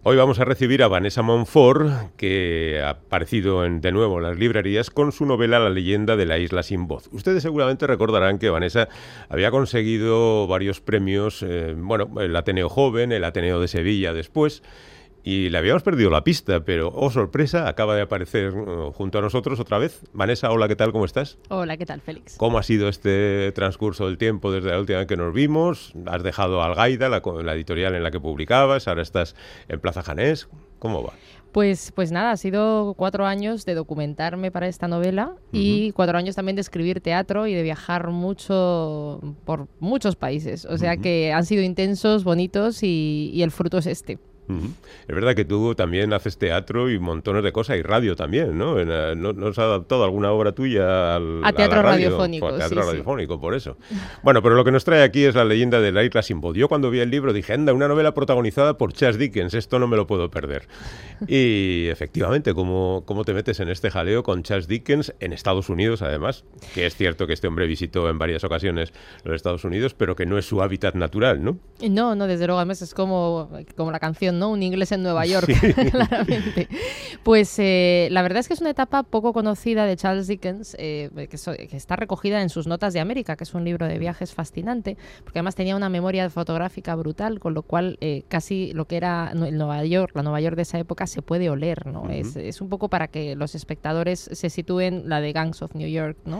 Hoy vamos a recibir a Vanessa Monfort, que ha aparecido de nuevo en las librerías con su novela La leyenda de la isla sin voz. Ustedes seguramente recordarán que Vanessa había conseguido varios premios, el Ateneo Joven, el Ateneo de Sevilla después, y le habíamos perdido la pista, pero, oh sorpresa, acaba de aparecer junto a nosotros otra vez. Vanessa, hola, ¿qué tal? ¿Cómo estás? Hola, ¿qué tal, Félix? ¿Cómo ha sido este transcurso del tiempo desde la última vez que nos vimos? Has dejado Algaida, la editorial en la que publicabas, ahora estás en Plaza Janés. ¿Cómo va? Pues nada, ha sido 4 años de documentarme para esta novela y 4 años también de escribir teatro y de viajar mucho por muchos países. O sea que han sido intensos, bonitos y el fruto es este. Es verdad que tú también haces teatro y montones de cosas, y radio también, ¿no? ¿Nos ha adaptado alguna obra tuya a teatro radiofónico? Teatro radiofónico, por eso. Bueno, pero lo que nos trae aquí es La leyenda de la isla sin voz. Yo cuando vi el libro dije, anda, una novela protagonizada por Charles Dickens, esto no me lo puedo perder. Y efectivamente, ¿cómo te metes en este jaleo con Charles Dickens en Estados Unidos, además? Que es cierto que este hombre visitó en varias ocasiones los Estados Unidos, pero que no es su hábitat natural, ¿no? No, desde luego, además es como la canción, ¿no? Un inglés en Nueva York, sí. Claramente. Pues la verdad es que es una etapa poco conocida de Charles Dickens, que está recogida en sus Notas de América, que es un libro de viajes fascinante, porque además tenía una memoria fotográfica brutal, con lo cual casi lo que era el Nueva York, la Nueva York de esa época se puede oler, ¿no? Es un poco para que los espectadores se sitúen la de Gangs of New York, ¿no?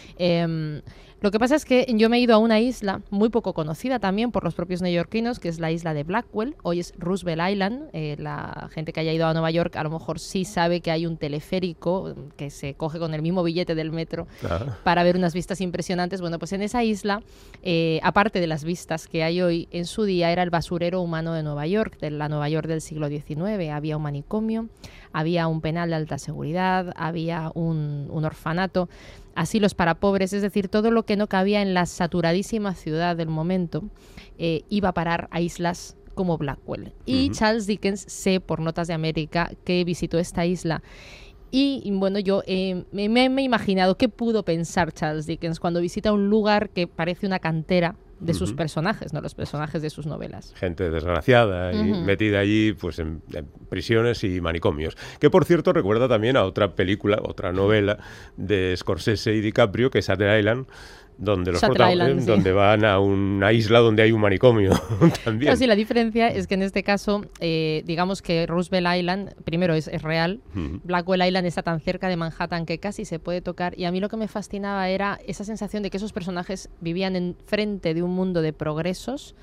Lo que pasa es que yo me he ido a una isla muy poco conocida también por los propios neoyorquinos, que es la isla de Blackwell. Hoy es Roosevelt Island. La gente que haya ido a Nueva York a lo mejor sí sabe que hay un teleférico que se coge con el mismo billete del metro para ver unas vistas impresionantes. Bueno, pues en esa isla, aparte de las vistas que hay hoy, en su día era el basurero humano de Nueva York, de la Nueva York del siglo XIX. Había un manicomio, había un penal de alta seguridad, había un orfanato, asilos para pobres, es decir, todo lo que no cabía en la saturadísima ciudad del momento iba a parar a islas como Blackwell. Y Charles Dickens, sé por Notas de América que visitó esta isla. Y bueno, yo me he imaginado qué pudo pensar Charles Dickens cuando visita un lugar que parece una cantera de sus personajes, no los personajes de sus novelas. Gente desgraciada y metida allí pues en prisiones y manicomios. Que por cierto recuerda también a otra película, otra novela de Scorsese y DiCaprio, que es Shutter Island, donde donde van a una isla donde hay un manicomio también. Claro, sí, la diferencia es que en este caso, digamos que Roosevelt Island, primero es real, Blackwell Island está tan cerca de Manhattan que casi se puede tocar, y a mí lo que me fascinaba era esa sensación de que esos personajes vivían enfrente de un mundo de progresos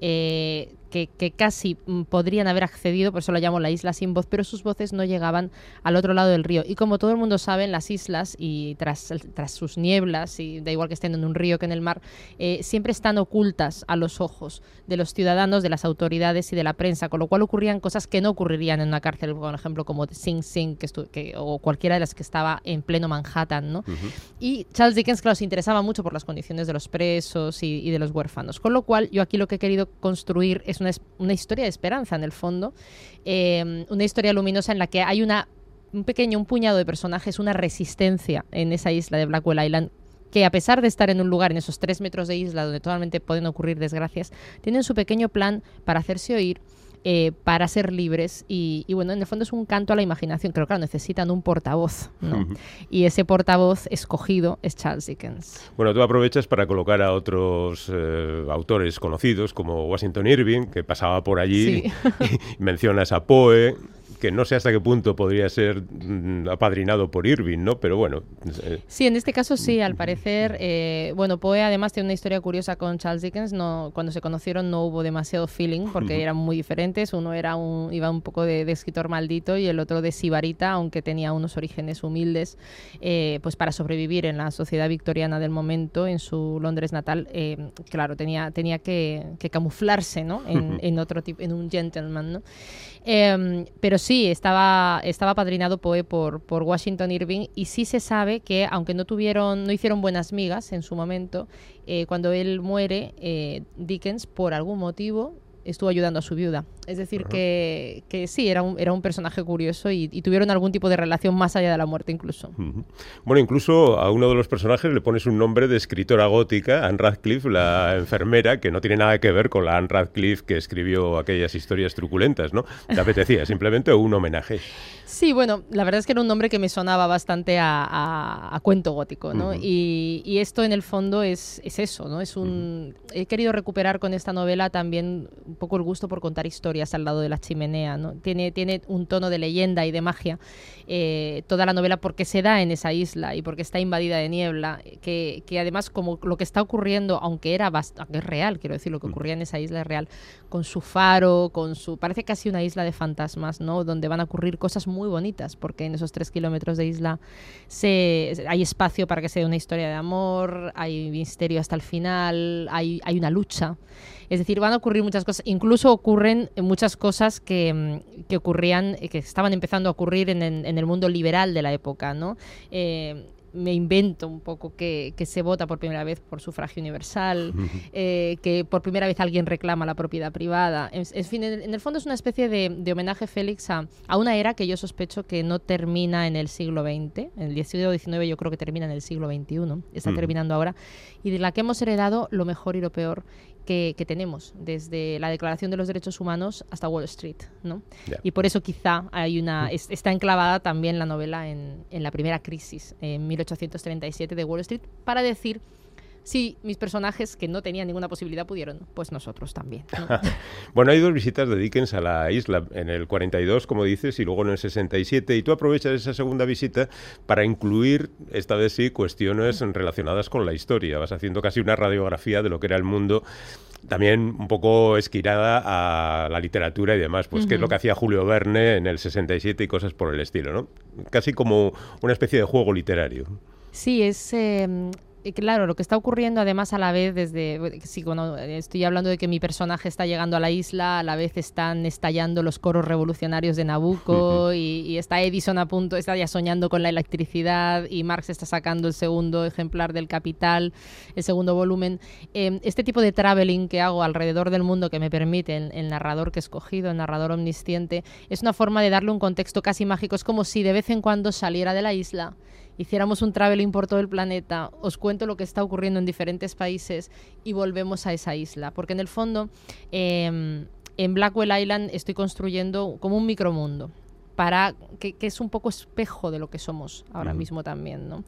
que casi podrían haber accedido, por eso lo llamo la isla sin voz, pero sus voces no llegaban al otro lado del río. Y como todo el mundo sabe, en las islas y tras sus nieblas, y da igual que estén en un río que en el mar, siempre están ocultas a los ojos de los ciudadanos, de las autoridades y de la prensa, con lo cual ocurrían cosas que no ocurrirían en una cárcel, por ejemplo, como Sing Sing o cualquiera de las que estaba en pleno Manhattan, ¿no? Y Charles Dickens, claro, se interesaba mucho por las condiciones de los presos y de los huérfanos, con lo cual yo aquí lo que he querido construir es una historia de esperanza, en el fondo, una historia luminosa en la que hay un puñado de personajes, una resistencia en esa isla de Blackwell Island, que a pesar de estar en un lugar, en esos 3 metros de isla donde totalmente pueden ocurrir desgracias, tienen su pequeño plan para hacerse oír, para ser libres y bueno, en el fondo es un canto a la imaginación, pero claro, necesitan un portavoz, ¿no? Y ese portavoz escogido es Charles Dickens. Bueno, tú aprovechas para colocar a otros autores conocidos como Washington Irving, que pasaba por allí, y mencionas a Poe, que no sé hasta qué punto podría ser apadrinado por Irving, ¿no? Pero bueno. Sí, en este caso sí, al parecer. Poe además tiene una historia curiosa con Charles Dickens. Cuando se conocieron no hubo demasiado feeling porque eran muy diferentes. Uno iba un poco de escritor maldito y el otro de sibarita, aunque tenía unos orígenes humildes, pues para sobrevivir en la sociedad victoriana del momento, en su Londres natal, claro, tenía que camuflarse, ¿no? En otro tipo, en un gentleman, ¿no? Pero sí, estaba apadrinado Poe por Washington Irving, y sí se sabe que, aunque no hicieron buenas migas en su momento, cuando él muere, Dickens, por algún motivo, estuvo ayudando a su viuda. Es decir, que sí, era un personaje curioso y tuvieron algún tipo de relación más allá de la muerte incluso. Bueno, incluso a uno de los personajes le pones un nombre de escritora gótica, Anne Radcliffe, la enfermera, que no tiene nada que ver con la Anne Radcliffe que escribió aquellas historias truculentas, ¿no? ¿Te apetecía simplemente un homenaje? Sí, bueno, la verdad es que era un nombre que me sonaba bastante a cuento gótico, ¿no? Y esto en el fondo es eso, ¿no? He querido recuperar con esta novela también un poco el gusto por contar historias al lado de la chimenea, ¿no? Tiene un tono de leyenda y de magia toda la novela porque se da en esa isla y porque está invadida de niebla, que además como lo que está ocurriendo, aunque es real, quiero decir, lo que ocurría en esa isla es real, con su faro, parece casi una isla de fantasmas, ¿no? Donde van a ocurrir cosas muy bonitas, porque en esos 3 kilómetros de isla hay espacio para que se dé una historia de amor, hay misterio hasta el final, hay una lucha. Es decir, van a ocurrir muchas cosas, incluso ocurren muchas cosas que ocurrían, que estaban empezando a ocurrir en el mundo liberal de la época, ¿no? Me invento un poco que se vota por primera vez por sufragio universal, que por primera vez alguien reclama la propiedad privada. En fin, en el fondo es una especie de homenaje, Félix, a una era que yo sospecho que no termina en el siglo XX. En el siglo XIX yo creo que termina en el siglo XXI, está terminando ahora, y de la que hemos heredado lo mejor y lo peor que tenemos, desde la Declaración de los Derechos Humanos hasta Wall Street, ¿no? Yeah. Y por eso quizá está enclavada también la novela en la primera crisis, en 1837 de Wall Street, para decir, sí, mis personajes que no tenían ninguna posibilidad pudieron, pues nosotros también, ¿no? Bueno, hay 2 visitas de Dickens a la isla, en el 42, como dices, y luego en el 67, y tú aprovechas esa segunda visita para incluir, esta vez sí, cuestiones relacionadas con la historia. Vas haciendo casi una radiografía de lo que era el mundo, también un poco esquirada a la literatura y demás, pues qué es lo que hacía Julio Verne en el 67 y cosas por el estilo, ¿no? Casi como una especie de juego literario. Sí, claro, lo que está ocurriendo además a la vez cuando estoy hablando de que mi personaje está llegando a la isla, a la vez están estallando los coros revolucionarios de Nabucco y está Edison está ya soñando con la electricidad y Marx está sacando el segundo ejemplar del Capital, el segundo volumen. Este tipo de traveling que hago alrededor del mundo que me permite el narrador que he escogido, el narrador omnisciente, es una forma de darle un contexto casi mágico. Es como si de vez en cuando saliera de la isla, hiciéramos un traveling por todo el planeta, os cuento lo que está ocurriendo en diferentes países y volvemos a esa isla. Porque en el fondo, en Blackwell Island estoy construyendo como un micromundo, que es un poco espejo de lo que somos ahora mismo también, ¿no?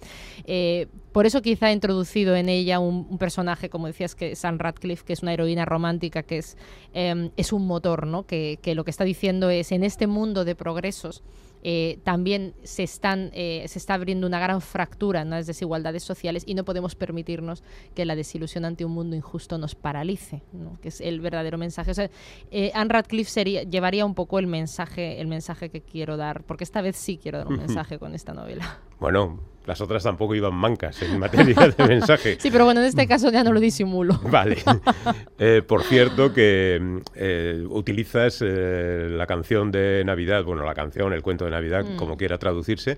Por eso quizá he introducido en ella un personaje, como decías, que es Anne Radcliffe, que es una heroína romántica, que es un motor, ¿no? Que lo que está diciendo es, en este mundo de progresos, también se está abriendo una gran fractura en las desigualdades sociales y no podemos permitirnos que la desilusión ante un mundo injusto nos paralice, ¿no? Que es el verdadero mensaje. O sea, Anne Radcliffe llevaría un poco el mensaje que quiero dar, porque esta vez sí quiero dar un mensaje con esta novela. Bueno, las otras tampoco iban mancas en materia de mensaje. Sí, pero bueno, en este caso ya no lo disimulo. Vale. Por cierto, que utilizas la canción de Navidad, bueno, el cuento de Navidad, como quiera traducirse,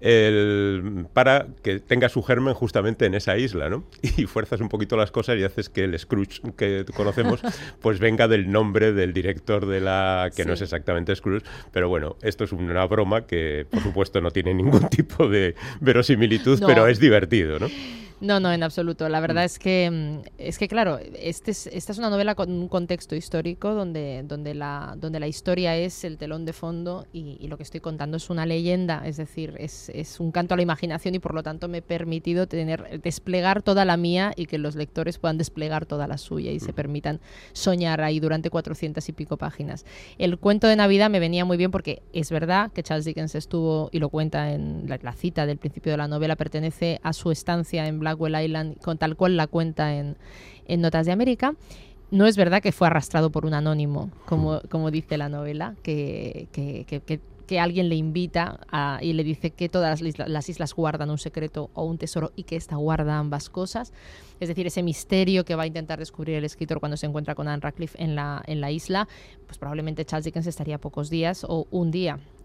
para que tenga su germen justamente en esa isla, ¿no? Y fuerzas un poquito las cosas y haces que el Scrooge que conocemos pues venga del nombre del director que no es exactamente Scrooge, pero bueno, esto es una broma que por supuesto no tiene ningún tipo de verosimilitud, pero es divertido, ¿no? No, en absoluto. La verdad es que claro, esta es una novela con un contexto histórico donde la historia es el telón de fondo y lo que estoy contando es una leyenda, es decir, es un canto a la imaginación y por lo tanto me he permitido desplegar toda la mía y que los lectores puedan desplegar toda la suya y se permitan soñar ahí durante 400 y pico páginas. El cuento de Navidad me venía muy bien porque es verdad que Charles Dickens estuvo, y lo cuenta en la cita del principio de la novela, pertenece a su estancia en Blackwell Island, con tal cual la cuenta en Notas de América. No es verdad que fue arrastrado por un anónimo, como dice la novela, que alguien le invita y le dice que todas las islas guardan un secreto o un tesoro y que esta guarda ambas cosas. Es decir, ese misterio que va a intentar descubrir el escritor cuando se encuentra con Anne Radcliffe en la isla, pues probablemente Charles Dickens estaría pocos días o un día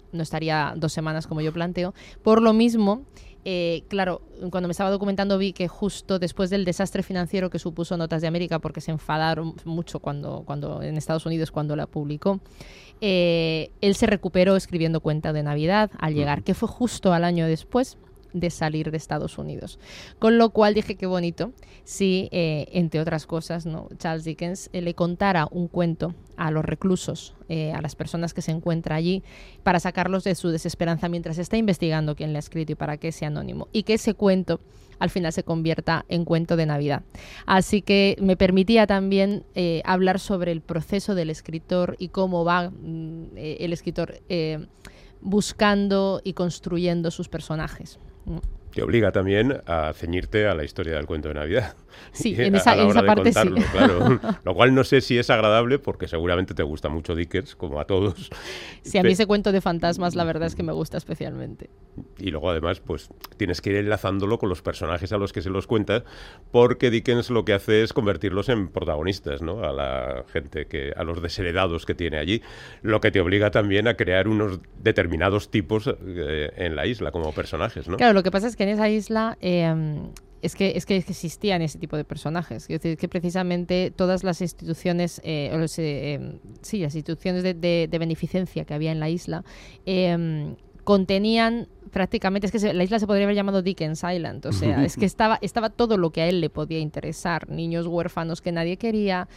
no estaría 2 semanas como yo planteo. Por lo mismo, claro, cuando me estaba documentando vi que justo después del desastre financiero que supuso Notas de América, porque se enfadaron mucho cuando en Estados Unidos cuando la publicó, él se recuperó escribiendo Cuento de Navidad al llegar, que fue justo al año después de salir de Estados Unidos. Con lo cual dije, qué bonito si, entre otras cosas, ¿no?, Charles Dickens le contara un cuento a los reclusos, a las personas que se encuentra allí, para sacarlos de su desesperanza mientras está investigando quién le ha escrito y para qué sea anónimo. Y que ese cuento al final se convierta en Cuento de Navidad. Así que me permitía también hablar sobre el proceso del escritor y cómo va el escritor buscando y construyendo sus personajes. Te obliga también a ceñirte a la historia del cuento de Navidad. Sí, en esa parte contarlo, sí. Claro. Lo cual no sé si es agradable, porque seguramente te gusta mucho Dickens, como a todos. Sí, a mí ese cuento de fantasmas la verdad es que me gusta especialmente. Y luego además pues tienes que ir enlazándolo con los personajes a los que se los cuentas, porque Dickens lo que hace es convertirlos en protagonistas, ¿no? A la gente, a los desheredados que tiene allí, lo que te obliga también a crear unos determinados tipos en la isla como personajes, ¿no? Claro, lo que pasa es que en esa isla es que existían ese tipo de personajes. Es decir, que precisamente todas las instituciones, las instituciones de beneficencia que había en la isla contenían prácticamente, es que la isla se podría haber llamado Dickens Island, o sea, es que estaba todo lo que a él le podía interesar: niños huérfanos que nadie quería,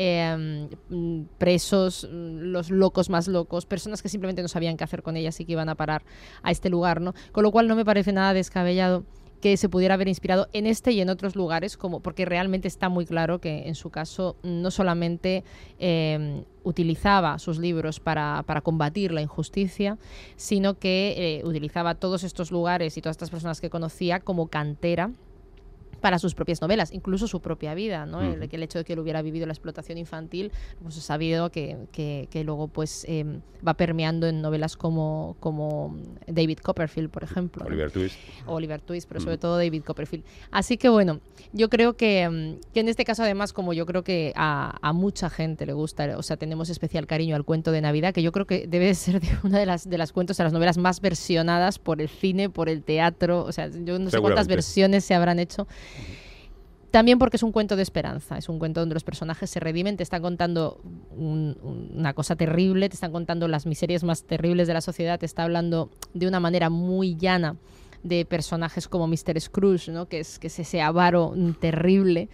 presos, los locos más locos, personas que simplemente no sabían qué hacer con ellas y que iban a parar a este lugar, ¿no? Con lo cual no me parece nada descabellado que se pudiera haber inspirado en este y en otros lugares, porque realmente está muy claro que en su caso no solamente utilizaba sus libros para combatir la injusticia, sino que utilizaba todos estos lugares y todas estas personas que conocía como cantera para sus propias novelas, incluso su propia vida, ¿no? El hecho de que él hubiera vivido la explotación infantil, pues es sabido que luego pues va permeando en novelas como David Copperfield, por ejemplo, Oliver Twist, pero sobre todo David Copperfield. Así que bueno, yo creo que en este caso, además, como yo creo que a mucha gente le gusta, o sea, tenemos especial cariño al cuento de Navidad, que yo creo que debe ser una de las cuentos, de las novelas más versionadas por el cine, por el teatro, o sea, yo no sé cuántas versiones se habrán hecho. También porque es un cuento de esperanza, es un cuento donde los personajes se redimen, te están contando una cosa terrible, te están contando las miserias más terribles de la sociedad, te está hablando de una manera muy llana de personajes como Mr. Scrooge, ¿no? que es ese avaro terrible,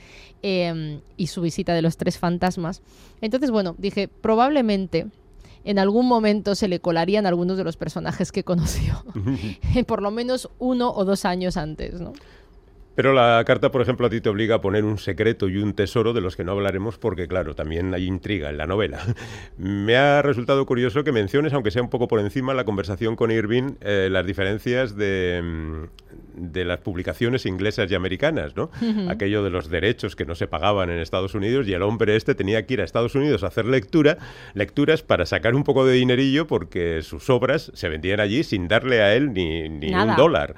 y su visita de los 3 fantasmas. Entonces, bueno, dije, probablemente en algún momento se le colarían algunos de los personajes que conoció, por lo menos 1 o 2 años antes, ¿no? Pero la carta, por ejemplo, a ti te obliga a poner un secreto y un tesoro de los que no hablaremos porque, claro, también hay intriga en la novela. Me ha resultado curioso que menciones, aunque sea un poco por encima, la conversación con Irving, las diferencias de las publicaciones inglesas y americanas, ¿no? Aquello de los derechos que no se pagaban en Estados Unidos, y el hombre tenía que ir a Estados Unidos a hacer lecturas para sacar un poco de dinerillo, porque sus obras se vendían allí sin darle a él ni un dólar.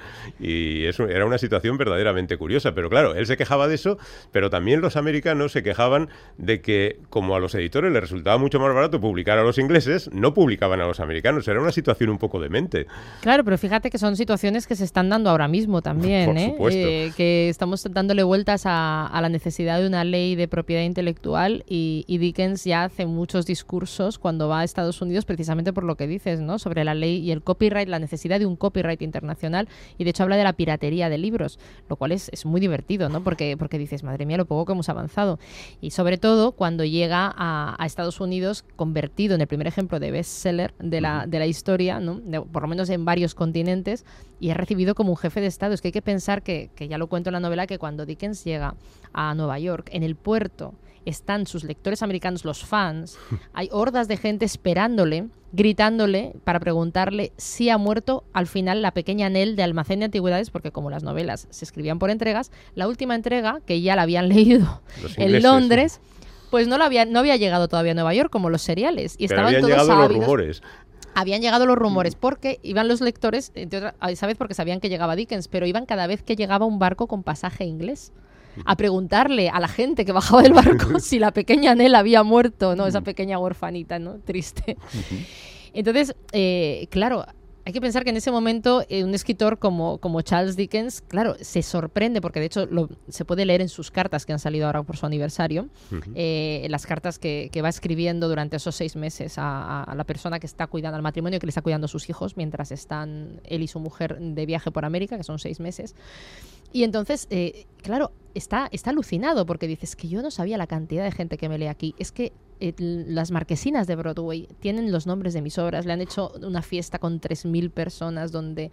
Y eso era una situación verdaderamente curiosa, pero claro, él se quejaba de eso, pero también los americanos se quejaban de que, como a los editores les resultaba mucho más barato publicar a los ingleses, no publicaban a los americanos. Era una situación un poco demente. Claro, pero fíjate que son situaciones que se están dando ahora mismo también, por supuesto. Que estamos dándole vueltas a la necesidad de una ley de propiedad intelectual, y Dickens ya hace muchos discursos cuando va a Estados Unidos precisamente por lo que dices, ¿no? Sobre la ley y el copyright, la necesidad de un copyright internacional, y de hecho habla de la piratería de libros, lo cual es muy divertido, ¿no? Porque dices, madre mía, lo poco que hemos avanzado. Y sobre todo cuando llega a Estados Unidos convertido en el primer ejemplo de bestseller de la historia, ¿no? Por lo menos en varios continentes, y es recibido como un jefe de Estado. Es que hay que pensar que ya lo cuento en la novela, que cuando Dickens llega a Nueva York, en el puerto están sus lectores americanos, los fans, hay hordas de gente esperándole, gritándole para preguntarle si ha muerto al final la pequeña Nell de Almacén de Antigüedades, porque como las novelas se escribían por entregas, la última entrega, que ya la habían leído en Londres, pues no había llegado todavía a Nueva York, como los seriales, y estaban todos ávidos. Los rumores. Habían llegado los rumores porque iban los lectores, esa vez porque sabían que llegaba Dickens, pero iban cada vez que llegaba un barco con pasaje inglés a preguntarle a la gente que bajaba del barco si la pequeña Nell había muerto, ¿no? Esa pequeña huerfanita, ¿no? Triste. Entonces, claro, hay que pensar que en ese momento un escritor como Charles Dickens, claro, se sorprende, porque de hecho se puede leer en sus cartas que han salido ahora por su aniversario, las cartas que va escribiendo durante esos 6 meses a la persona que está cuidando, al matrimonio que le está cuidando a sus hijos, mientras están él y su mujer de viaje por América, que son 6 meses. Y entonces, claro, está alucinado, porque dices que yo no sabía la cantidad de gente que me lee aquí. Es que las marquesinas de Broadway tienen los nombres de mis obras. Le han hecho una fiesta con 3.000 personas donde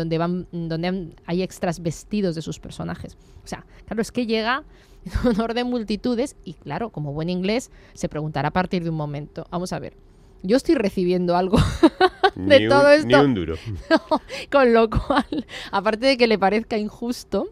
hay extras vestidos de sus personajes. O sea, claro, es que llega en honor de multitudes y, claro, como buen inglés, se preguntará a partir de un momento. Vamos a ver, yo estoy recibiendo algo de todo esto. Ni un duro. No, con lo cual, aparte de que le parezca injusto,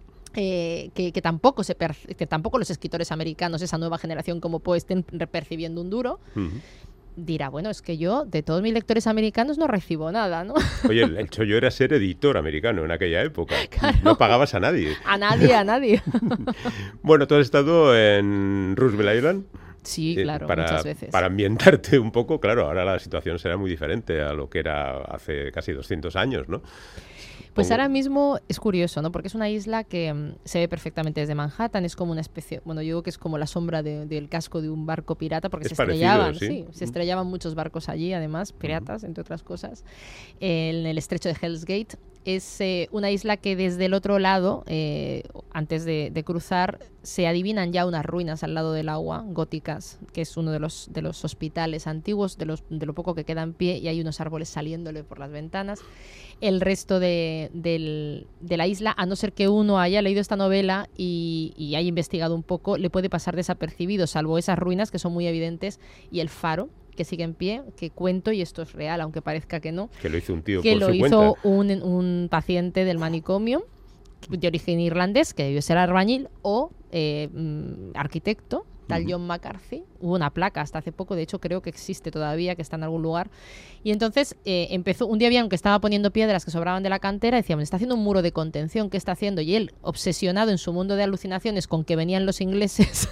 que tampoco los escritores americanos, esa nueva generación como Poe, estén percibiendo un duro, dirá, bueno, es que yo de todos mis lectores americanos no recibo nada, ¿no? Oye, el chollo era ser editor americano en aquella época. Claro. No pagabas a nadie. A nadie. Bueno, ¿tú has estado en Roosevelt Island? Sí, claro, muchas veces. Para ambientarte un poco, claro, ahora la situación será muy diferente a lo que era hace casi 200 años, ¿no? Pues ahora mismo es curioso, ¿no? Porque es una isla que se ve perfectamente desde Manhattan, es como una especie, bueno, yo digo que es como la sombra del casco de un barco pirata, porque se estrellaban, se estrellaban muchos barcos allí, además, piratas, entre otras cosas, en el estrecho de Hell's Gate. Es una isla que desde el otro lado, antes de cruzar, se adivinan ya unas ruinas al lado del agua, góticas, que es uno de los hospitales antiguos, de lo poco que queda en pie, y hay unos árboles saliéndole por las ventanas. El resto de la isla, a no ser que uno haya leído esta novela y haya investigado un poco, le puede pasar desapercibido, salvo esas ruinas que son muy evidentes y el faro que sigue en pie, que cuento, y esto es real, aunque parezca que no. Que lo hizo un tío que por lo su hizo cuenta. un paciente del manicomio de origen irlandés, que debió ser albañil o arquitecto, tal John McCarthy. Hubo una placa hasta hace poco, de hecho creo que existe todavía, que está en algún lugar. Y entonces empezó, un día había que estaba poniendo piedras que sobraban de la cantera, decíamos, está haciendo un muro de contención, ¿qué está haciendo? Y él, obsesionado en su mundo de alucinaciones con que venían los ingleses,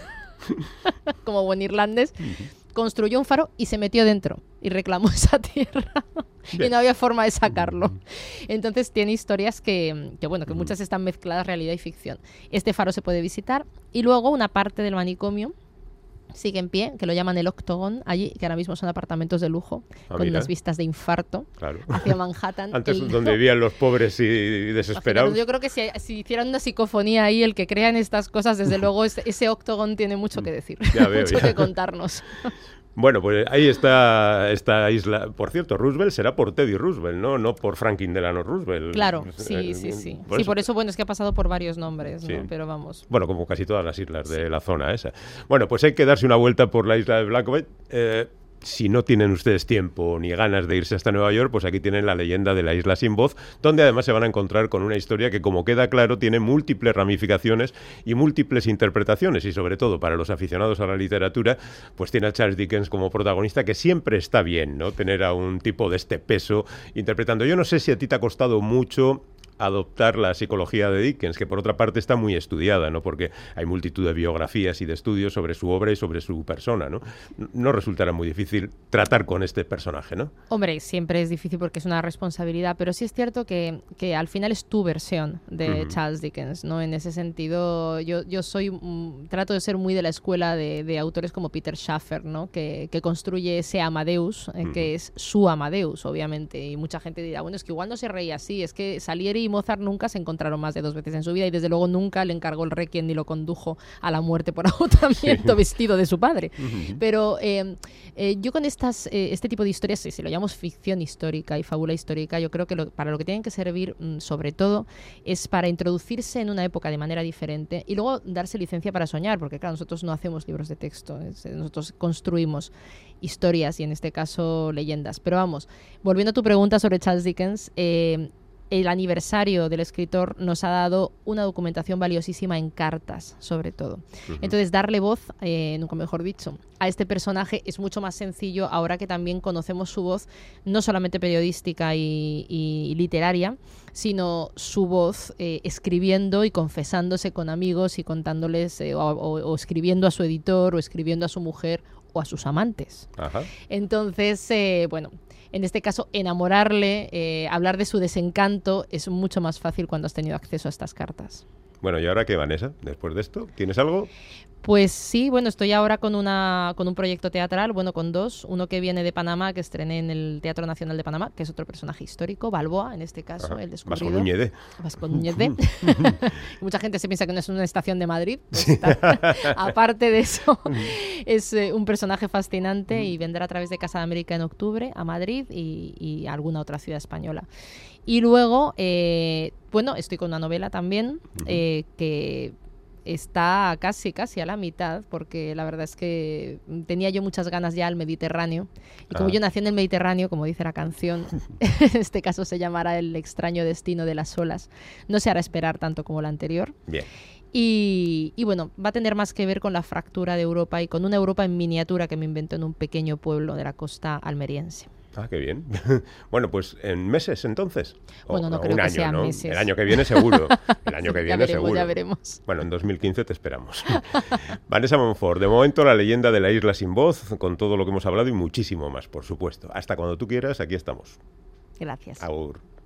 como buen irlandés, construyó un faro y se metió dentro y reclamó esa tierra. Y no había forma de sacarlo. Entonces tiene historias que muchas están mezcladas, realidad y ficción. Este faro se puede visitar y luego una parte del manicomio sigue en pie, que lo llaman el Octagon, allí, que ahora mismo son apartamentos de lujo, con unas vistas de infarto, claro, hacia Manhattan. Antes donde vivían los pobres y desesperados. Yo creo que si hicieran una psicofonía ahí, el que crea en estas cosas, desde luego ese Octagon tiene mucho que decir, mucho que contarnos. Bueno, pues ahí está esta isla. Por cierto, Roosevelt será por Teddy Roosevelt, no por Franklin Delano Roosevelt. Claro, sí. Por eso, bueno, es que ha pasado por varios nombres, ¿no? Pero vamos. Bueno, como casi todas las islas de la zona esa. Bueno, pues hay que darse una vuelta por la isla de Blackbird. Si no tienen ustedes tiempo ni ganas de irse hasta Nueva York, pues aquí tienen la leyenda de la isla sin voz, donde además se van a encontrar con una historia que, como queda claro, tiene múltiples ramificaciones y múltiples interpretaciones, y sobre todo para los aficionados a la literatura, pues tiene a Charles Dickens como protagonista, que siempre está bien, ¿no?, tener a un tipo de este peso interpretando. Yo no sé si a ti te ha costado mucho adoptar la psicología de Dickens, que por otra parte está muy estudiada, ¿no?, porque hay multitud de biografías y de estudios sobre su obra y sobre su persona, ¿no? No resultará muy difícil tratar con este personaje, ¿no? Hombre, siempre es difícil porque es una responsabilidad, pero sí es cierto que al final es tu versión de Charles Dickens, ¿no? En ese sentido, yo trato de ser muy de la escuela de autores como Peter Shaffer, ¿no?, que construye ese Amadeus, que es su Amadeus, obviamente, y mucha gente dirá, bueno, es que igual no se reía así, es que Salieri y Mozart nunca se encontraron más de 2 veces en su vida, y desde luego nunca le encargó el Requiem ni lo condujo a la muerte por agotamiento vestido de su padre. Pero yo con este tipo de historias, si lo llamamos ficción histórica y fábula histórica, yo creo que para lo que tienen que servir, sobre todo, es para introducirse en una época de manera diferente y luego darse licencia para soñar, porque claro, nosotros no hacemos libros de texto, nosotros construimos historias y en este caso leyendas. Pero vamos, volviendo a tu pregunta sobre Charles Dickens, el aniversario del escritor nos ha dado una documentación valiosísima en cartas, sobre todo. Entonces, darle voz, nunca mejor dicho, a este personaje es mucho más sencillo ahora que también conocemos su voz, no solamente periodística y literaria, sino su voz escribiendo y confesándose con amigos y contándoles, o escribiendo a su editor, o escribiendo a su mujer, o a sus amantes. Ajá. Entonces, bueno, en este caso, enamorarle, hablar de su desencanto es mucho más fácil cuando has tenido acceso a estas cartas. Bueno, ¿y ahora qué, Vanessa? Después de esto, ¿tienes algo? Pues sí, bueno, estoy ahora con un proyecto teatral, bueno, con dos. Uno que viene de Panamá, que estrené en el Teatro Nacional de Panamá, que es otro personaje histórico, Balboa, en este caso, el descubrido. Vasco Núñez. Vasco Núñez. Mucha gente se piensa que no es una estación de Madrid. Pues aparte de eso, es un personaje fascinante y vendrá a través de Casa de América en octubre a Madrid y a alguna otra ciudad española. Y luego, bueno, estoy con una novela también que está casi a la mitad, porque la verdad es que tenía yo muchas ganas ya al Mediterráneo. Y como yo nací en el Mediterráneo, como dice la canción, en este caso se llamará El extraño destino de las olas. No se hará esperar tanto como la anterior. Bien. Y bueno, va a tener más que ver con la fractura de Europa y con una Europa en miniatura que me inventó en un pequeño pueblo de la costa almeriense. Ah, qué bien. Bueno, pues en meses entonces. Bueno, no creo que sean meses. El año que viene seguro. El año que viene seguro. Ya veremos. Bueno, en 2015 te esperamos. Vanessa Monfort, de momento la leyenda de la isla sin voz, con todo lo que hemos hablado y muchísimo más, por supuesto. Hasta cuando tú quieras, aquí estamos. Gracias. Agur.